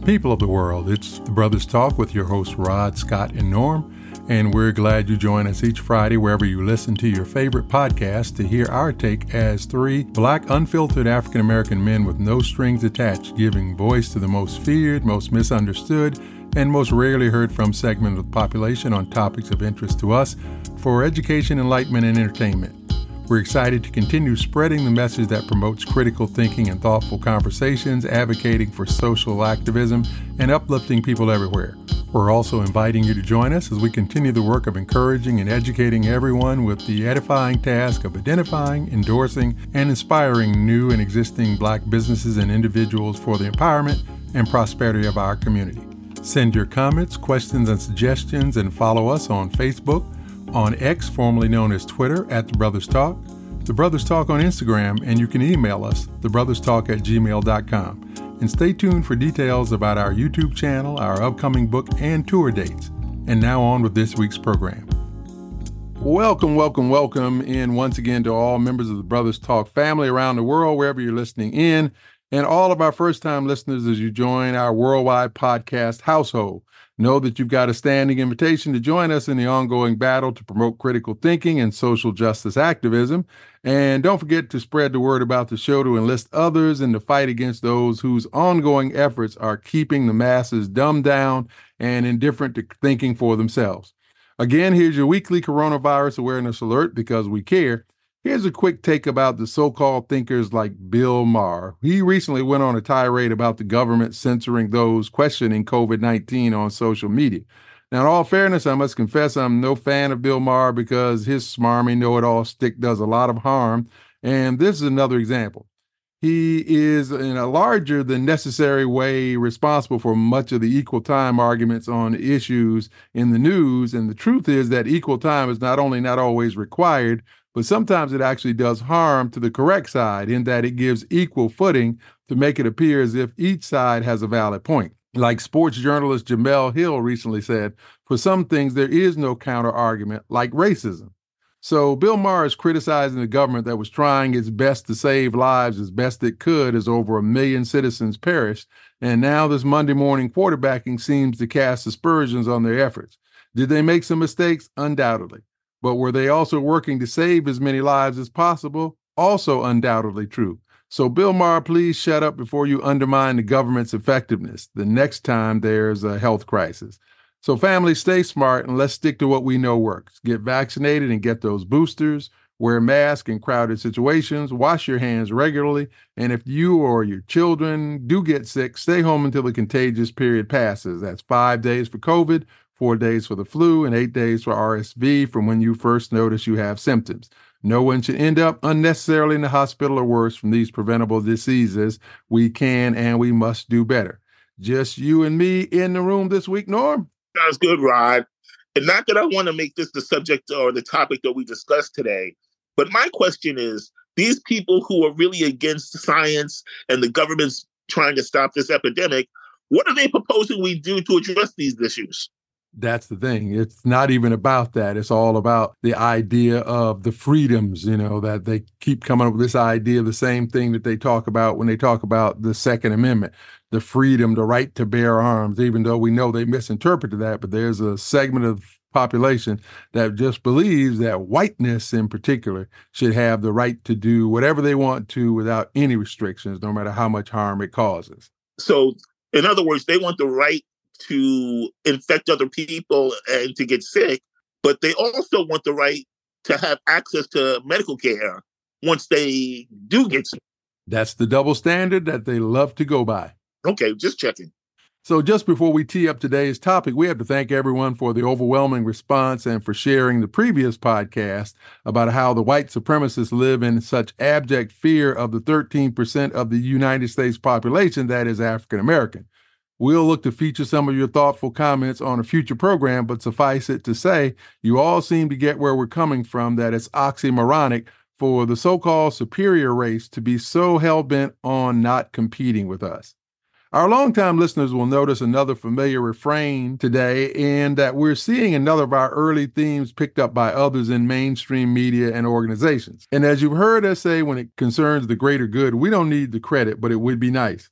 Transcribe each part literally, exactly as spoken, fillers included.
People of the world, it's The Brothers Talk with your hosts Rod, Scott, and Norm, and we're glad you join us each Friday wherever you listen to your favorite podcast to hear our take as three black, unfiltered African-American men with no strings attached, giving voice to the most feared, most misunderstood, and most rarely heard from segment of the population on topics of interest to us for education, enlightenment, and entertainment. We're excited to continue spreading the message that promotes critical thinking and thoughtful conversations, advocating for social activism, and uplifting people everywhere. We're also inviting you to join us as we continue the work of encouraging and educating everyone with the edifying task of identifying, endorsing, and inspiring new and existing Black businesses and individuals for the empowerment and prosperity of our community. Send your comments, questions, and suggestions, and follow us on Facebook, on X, formerly known as Twitter, at The Brothers Talk, The Brothers Talk on Instagram, and you can email us, thebrotherstalk at gmail dot com. And stay tuned for details about our YouTube channel, our upcoming book, and tour dates. And now on with this week's program. Welcome, welcome, welcome in once again to all members of the Brothers Talk family around the world, wherever you're listening in, and all of our first-time listeners as you join our worldwide podcast household. Know that you've got a standing invitation to join us in the ongoing battle to promote critical thinking and social justice activism. And don't forget to spread the word about the show to enlist others in the fight against those whose ongoing efforts are keeping the masses dumbed down and indifferent to thinking for themselves. Again, here's your weekly coronavirus awareness alert because we care. Here's a quick take about the so-called thinkers like Bill Maher. He recently went on a tirade about the government censoring those questioning covid nineteen on social media. Now, in all fairness, I must confess I'm no fan of Bill Maher because his smarmy know-it-all stick does a lot of harm, and this is another example. He is, in a larger than necessary way, responsible for much of the equal time arguments on issues in the news, and the truth is that equal time is not only not always required, but sometimes it actually does harm to the correct side in that it gives equal footing to make it appear as if each side has a valid point. Like sports journalist Jemele Hill recently said, for some things there is no counter-argument, like racism. So Bill Maher is criticizing the government that was trying its best to save lives as best it could as over a million citizens perished, and now this Monday morning quarterbacking seems to cast aspersions on their efforts. Did they make some mistakes? Undoubtedly. But were they also working to save as many lives as possible? Also undoubtedly true. So Bill Maher, please shut up before you undermine the government's effectiveness the next time there's a health crisis. So family, stay smart and let's stick to what we know works. Get vaccinated and get those boosters. Wear masks in crowded situations. Wash your hands regularly. And if you or your children do get sick, stay home until the contagious period passes. That's five days for COVID, four days for the flu, and eight days for R S V from when you first notice you have symptoms. No one should end up unnecessarily in the hospital or worse from these preventable diseases. We can and we must do better. Just you and me in the room this week, Norm? Sounds good, Rod. And not that I want to make this the subject or the topic that we discussed today, but my question is, these people who are really against science and the government's trying to stop this epidemic, what are they proposing we do to address these issues? That's the thing. It's not even about that. It's all about the idea of the freedoms, you know, that they keep coming up with this idea, the same thing that they talk about when they talk about the Second Amendment, the freedom, the right to bear arms, even though we know they misinterpreted that. But there's a segment of population that just believes that whiteness in particular should have the right to do whatever they want to without any restrictions, no matter how much harm it causes. So, in other words, they want the right to infect other people and to get sick, but they also want the right to have access to medical care once they do get sick. That's the double standard that they love to go by. Okay, just checking. So just before we tee up today's topic, we have to thank everyone for the overwhelming response and for sharing the previous podcast about how the white supremacists live in such abject fear of the thirteen percent of the United States population that is African American. We'll look to feature some of your thoughtful comments on a future program, but suffice it to say, you all seem to get where we're coming from, that it's oxymoronic for the so-called superior race to be so hell-bent on not competing with us. Our longtime listeners will notice another familiar refrain today, and that we're seeing another of our early themes picked up by others in mainstream media and organizations. And as you've heard us say, when it concerns the greater good, we don't need the credit, but it would be nice.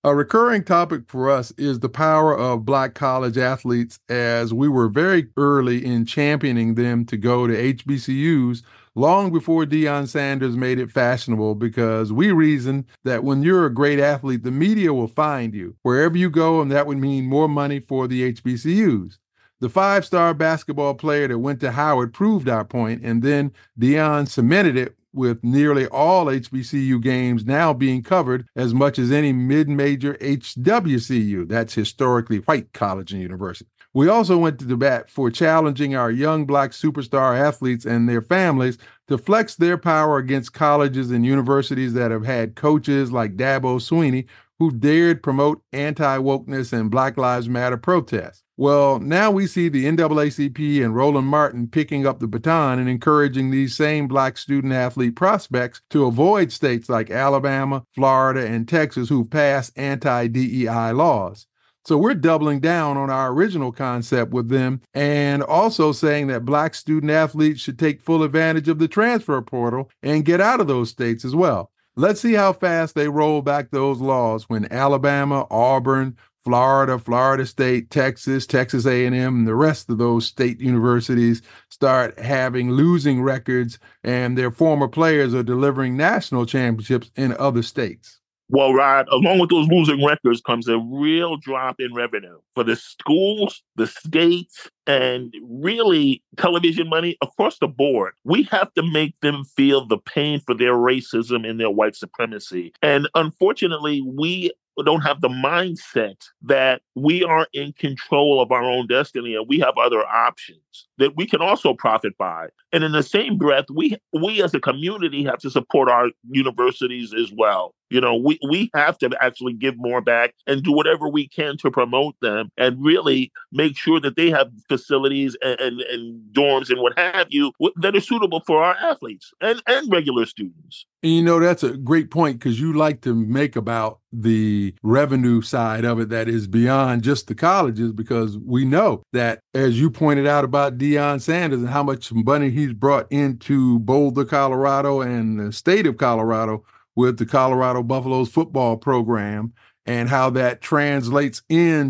A recurring topic for us is the power of Black college athletes, as we were very early in championing them to go to H B C Us long before Deion Sanders made it fashionable, because we reasoned that when you're a great athlete, the media will find you wherever you go, and that would mean more money for the H B C Us. The five-star basketball player that went to Howard proved our point, and then Deion cemented it with nearly all H B C U games now being covered as much as any mid-major H W C U. That's historically white college and university. We also went to the bat for challenging our young Black superstar athletes and their families to flex their power against colleges and universities that have had coaches like Dabo Swinney who dared promote anti-wokeness and Black Lives Matter protests. Well, now we see the N double A C P and Roland Martin picking up the baton and encouraging these same Black student athlete prospects to avoid states like Alabama, Florida, and Texas who've passed anti-D E I laws. So we're doubling down on our original concept with them, and also saying that Black student athletes should take full advantage of the transfer portal and get out of those states as well. Let's see how fast they roll back those laws when Alabama, Auburn, Florida, Florida State, Texas, Texas A and M, and the rest of those state universities start having losing records, and their former players are delivering national championships in other states. Well, Rod, along with those losing records comes a real drop in revenue for the schools, the states, and really television money across the board. We have to make them feel the pain for their racism and their white supremacy. And unfortunately, we don't have the mindset that we are in control of our own destiny and we have other options that we can also profit by. And in the same breath, we we as a community have to support our universities as well. You know, we, we have to actually give more back and do whatever we can to promote them and really make sure that they have facilities and, and, and dorms and what have you that are suitable for our athletes and, and regular students. And you know, that's a great point, because you like to make about the revenue side of it that is beyond just the colleges, because we know that, as you pointed out about Deion Sanders and how much money he's brought into Boulder, Colorado, and the state of Colorado with the Colorado Buffaloes football program, and how that translates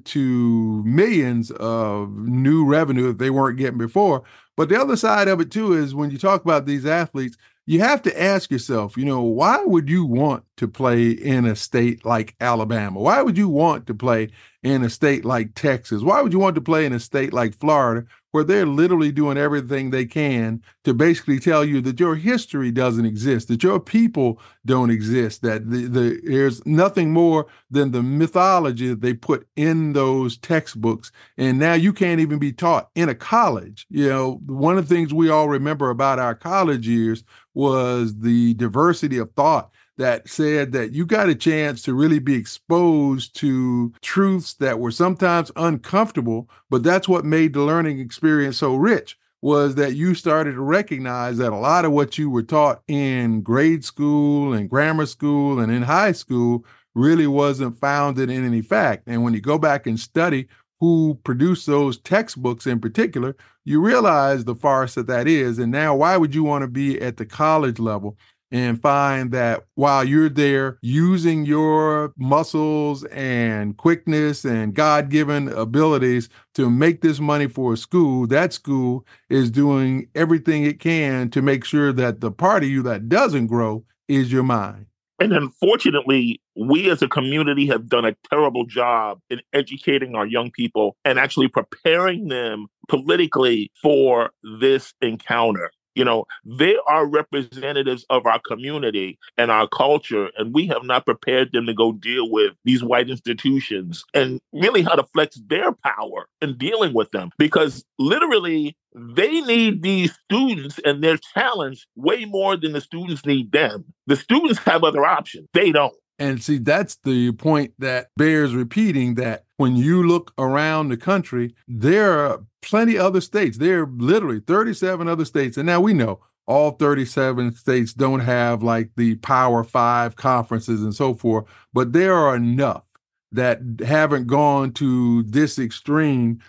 into millions of new revenue that they weren't getting before. But the other side of it, too, is when you talk about these athletes, you have to ask yourself, you know, why would you want to play in a state like Alabama? Why would you want to play in a state like Texas? Why would you want to play in a state like Florida, where they're literally doing everything they can to basically tell you that your history doesn't exist, that your people don't exist, that the, the, there's nothing more than the mythology that they put in those textbooks. And now you can't even be taught in a college. You know, one of the things we all remember about our college years was the diversity of thought that said that you got a chance to really be exposed to truths that were sometimes uncomfortable, but that's what made the learning experience so rich, was that you started to recognize that a lot of what you were taught in grade school and grammar school and in high school really wasn't founded in any fact. And when you go back and study who produced those textbooks in particular, you realize the farce that that is. And now why would you want to be at the college level and find that while you're there using your muscles and quickness and God-given abilities to make this money for a school, that school is doing everything it can to make sure that the part of you that doesn't grow is your mind. And unfortunately, we as a community have done a terrible job in educating our young people and actually preparing them politically for this encounter. You know, they are representatives of our community and our culture, and we have not prepared them to go deal with these white institutions and really how to flex their power in dealing with them. Because literally, they need these students and their talents way more than the students need them. The students have other options. They don't. And see, that's the point that bears repeating, that when you look around the country, there are plenty other states. There are literally thirty-seven other states. And now we know all thirty-seven states don't have like the Power Five conferences and so forth, but there are enough that haven't gone to this extreme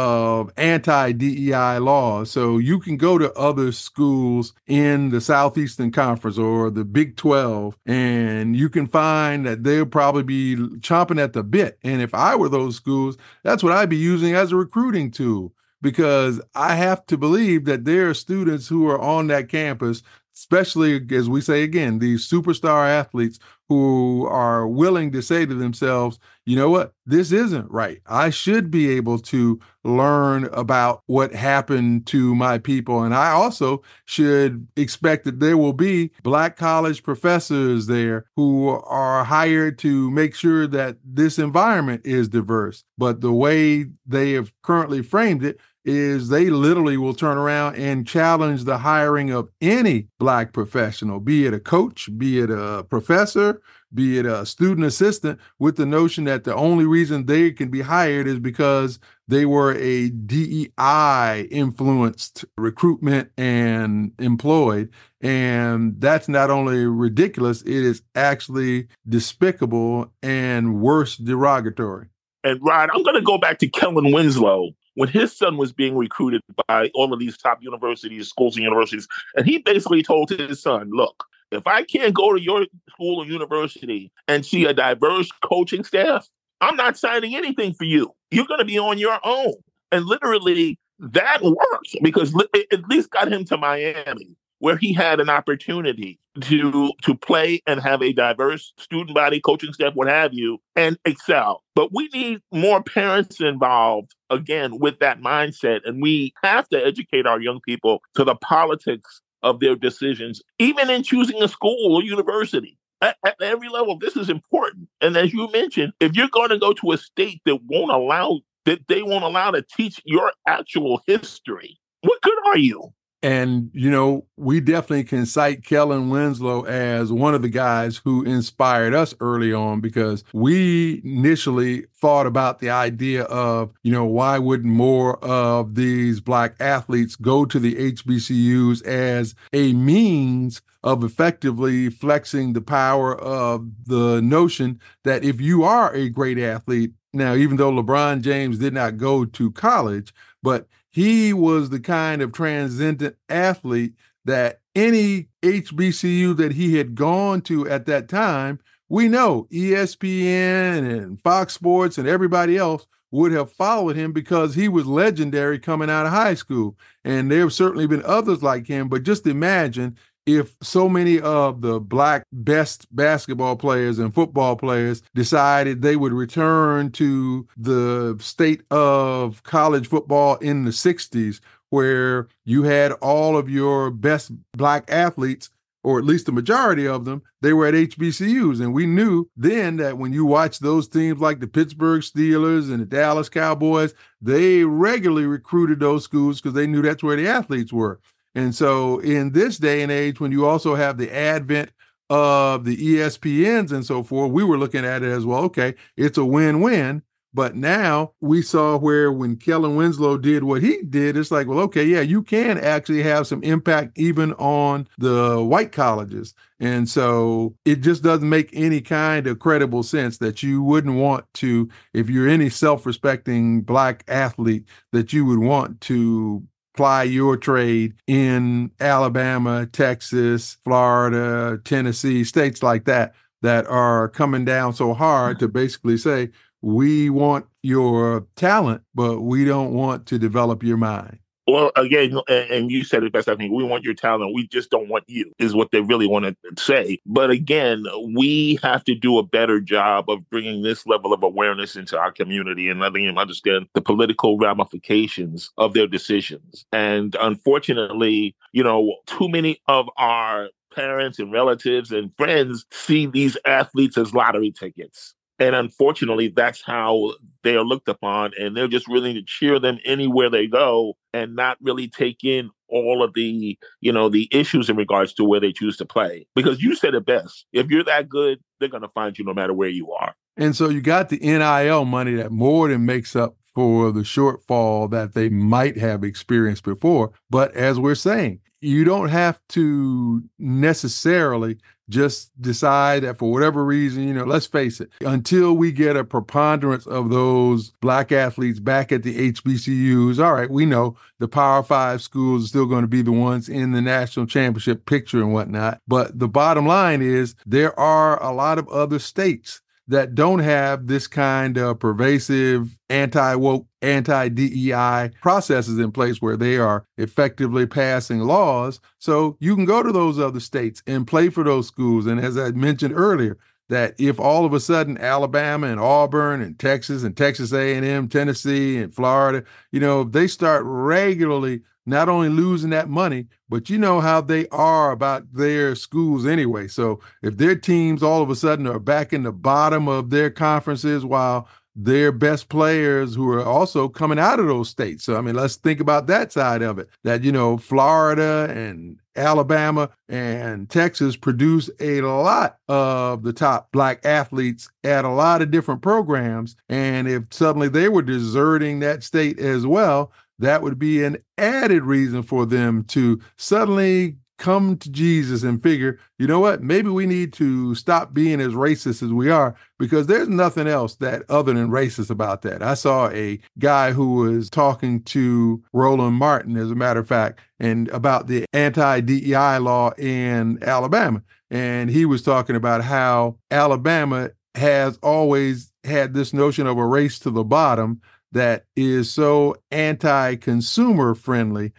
of anti-D E I laws. So you can go to other schools in the Southeastern Conference or the Big twelve, and you can find that they'll probably be chomping at the bit. And if I were those schools, that's what I'd be using as a recruiting tool, because I have to believe that there are students who are on that campus, especially, as we say again, these superstar athletes who are willing to say to themselves, you know what, this isn't right. I should be able to learn about what happened to my people. And I also should expect that there will be Black college professors there who are hired to make sure that this environment is diverse. But the way they have currently framed it is they literally will turn around and challenge the hiring of any Black professional, be it a coach, be it a professor, be it a student assistant, with the notion that the only reason they can be hired is because they were a D E I influenced recruitment and employed. And that's not only ridiculous, it is actually despicable and worse, derogatory. And Rod, I'm going to go back to Kellen Winslow when his son was being recruited by all of these top universities, schools and universities. And he basically told his son, look, if I can't go to your school or university and see a diverse coaching staff, I'm not signing anything for you. You're going to be on your own. And literally that worked, because it at least got him to Miami, where he had an opportunity to to play and have a diverse student body, coaching staff, what have you, and excel. But we need more parents involved, again, with that mindset. And we have to educate our young people to the politics of their decisions, even in choosing a school or university. At, at every level, this is important. And as you mentioned, if you're going to go to a state that won't allow, that they won't allow to teach your actual history, what good are you? And, you know, we definitely can cite Kellen Winslow as one of the guys who inspired us early on, because we initially thought about the idea of, you know, why wouldn't more of these Black athletes go to the H B C Us as a means of effectively flexing the power of the notion that if you are a great athlete, now, even though LeBron James did not go to college, but he was the kind of transcendent athlete that any H B C U that he had gone to at that time, we know E S P N and Fox Sports and everybody else would have followed him because he was legendary coming out of high school. And there have certainly been others like him, but just imagine if so many of the Black best basketball players and football players decided they would return to the state of college football in the sixties, where you had all of your best Black athletes, or at least the majority of them, they were at H B C Us. And we knew then that when you watch those teams like the Pittsburgh Steelers and the Dallas Cowboys, they regularly recruited those schools because they knew that's where the athletes were. And so in this day and age, when you also have the advent of the E S P Ns and so forth, we were looking at it as, well, okay, it's a win-win. But now we saw where when Kellen Winslow did what he did, it's like, well, okay, yeah, you can actually have some impact even on the white colleges. And so it just doesn't make any kind of credible sense that you wouldn't want to, if you're any self-respecting Black athlete, that you would want to ply your trade in Alabama, Texas, Florida, Tennessee, states like that, that are coming down so hard to basically say, we want your talent, but we don't want to develop your mind. Well, again, and you said it best, I think, we want your talent. We just don't want you, is what they really want to say. But again, we have to do a better job of bringing this level of awareness into our community and letting them understand the political ramifications of their decisions. And unfortunately, you know, too many of our parents and relatives and friends see these athletes as lottery tickets. And unfortunately, that's how they are looked upon. And they're just willing to cheer them anywhere they go and not really take in all of the, you know, the issues in regards to where they choose to play. Because you said it best. If you're that good, they're going to find you no matter where you are. And so you got the N I L money that more than makes up for the shortfall that they might have experienced before. But as we're saying, you don't have to necessarily just decide that for whatever reason, you know, let's face it, until we get a preponderance of those Black athletes back at the H B C Us, all right, we know the Power Five schools are still going to be the ones in the national championship picture and whatnot. But the bottom line is there are a lot of other states that don't have this kind of pervasive anti-woke, anti-D E I processes in place where they are effectively passing laws. So you can go to those other states and play for those schools. And as I mentioned earlier, that if all of a sudden Alabama and Auburn and Texas and Texas A and M, Tennessee and Florida, you know, if they start regularly not only losing that money, but you know how they are about their schools anyway. So if their teams all of a sudden are back in the bottom of their conferences while their best players who are also coming out of those states. So, I mean, let's think about that side of it, that, you know, Florida and Alabama and Texas produce a lot of the top Black athletes at a lot of different programs. And if suddenly they were deserting that state as well, that would be an added reason for them to suddenly come to Jesus and figure, you know what, maybe we need to stop being as racist as we are, because there's nothing else that other than racist about that. I saw a guy who was talking to Roland Martin, as a matter of fact, and about the anti-D E I law in Alabama. And he was talking about how Alabama has always had this notion of a race to the bottom that is so anti-consumer friendly.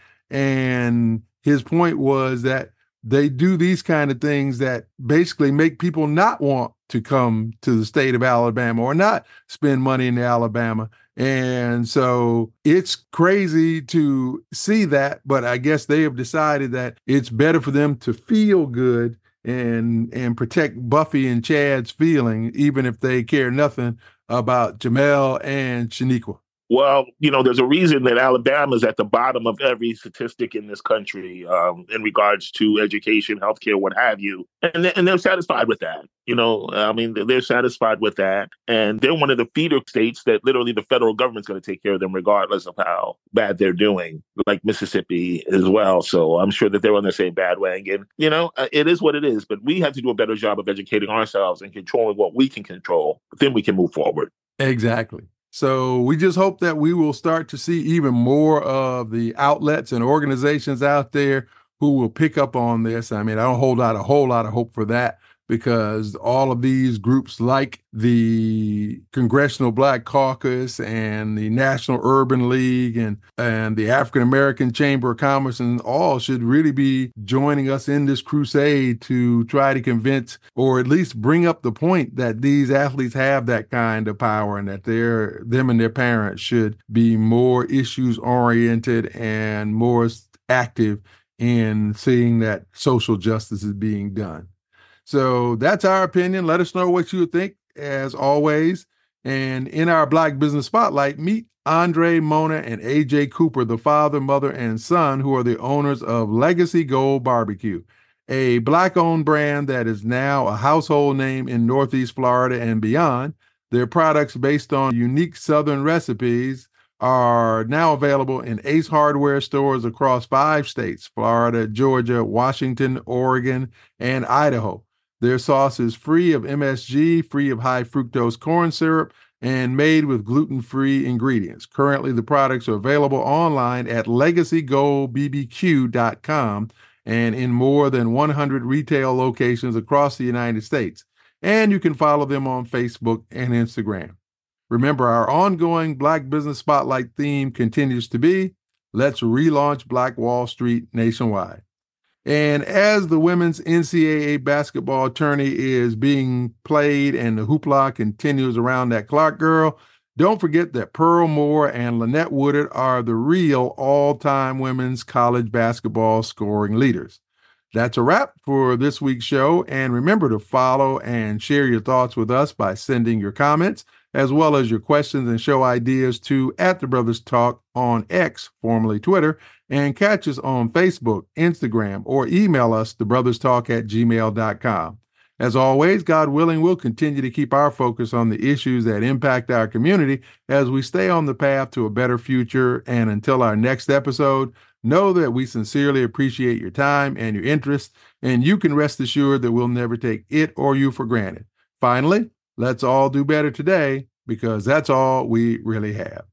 And his point was that they do these kind of things that basically make people not want to come to the state of Alabama or not spend money in Alabama. And so it's crazy to see that, but I guess they have decided that it's better for them to feel good and and protect Buffy and Chad's feeling, even if they care nothing about Jamel and Shaniqua. Well, you know, there's a reason that Alabama is at the bottom of every statistic in this country um, in regards to education, healthcare, what have you. And, and they're satisfied with that. You know, I mean, they're satisfied with that. And they're one of the feeder states that literally the federal government's going to take care of them regardless of how bad they're doing, like Mississippi as well. So I'm sure that they're on the same bandwagon. You know, it is what it is. But we have to do a better job of educating ourselves and controlling what we can control. Then we can move forward. Exactly. So we just hope that we will start to see even more of the outlets and organizations out there who will pick up on this. I mean, I don't hold out a whole lot of hope for that, because all of these groups like the Congressional Black Caucus and the National Urban League and, and the African American Chamber of Commerce and all should really be joining us in this crusade to try to convince, or at least bring up the point that these athletes have that kind of power and that they're, them and their parents should be more issues oriented and more active in seeing that social justice is being done. So that's our opinion. Let us know what you think, as always. And in our Black Business Spotlight, meet Andre, Mona, and A J Cooper, the father, mother, and son, who are the owners of Legacy Gold Barbecue, a Black-owned brand that is now a household name in Northeast Florida and beyond. Their products, based on unique Southern recipes, are now available in Ace Hardware stores across five states: Florida, Georgia, Washington, Oregon, and Idaho. Their sauce is free of M S G, free of high fructose corn syrup, and made with gluten-free ingredients. Currently, the products are available online at legacy gold b b q dot com and in more than one hundred retail locations across the United States. And you can follow them on Facebook and Instagram. Remember, our ongoing Black Business Spotlight theme continues to be, let's relaunch Black Wall Street nationwide. And as the women's N C double A basketball tourney is being played and the hoopla continues around that clock, girl, don't forget that Pearl Moore and Lynette Woodard are the real all-time women's college basketball scoring leaders. That's a wrap for this week's show. And remember to follow and share your thoughts with us by sending your comments, as well as your questions and show ideas, to at The Brothers Talk on X, formerly Twitter, and catch us on Facebook, Instagram, or email us, thebrotherstalk at gmail dot com. As always, God willing, we'll continue to keep our focus on the issues that impact our community as we stay on the path to a better future. And until our next episode, Know that we sincerely appreciate your time and your interest, and you can rest assured that we'll never take it or you for granted. Finally, let's all do better today, because that's all we really have.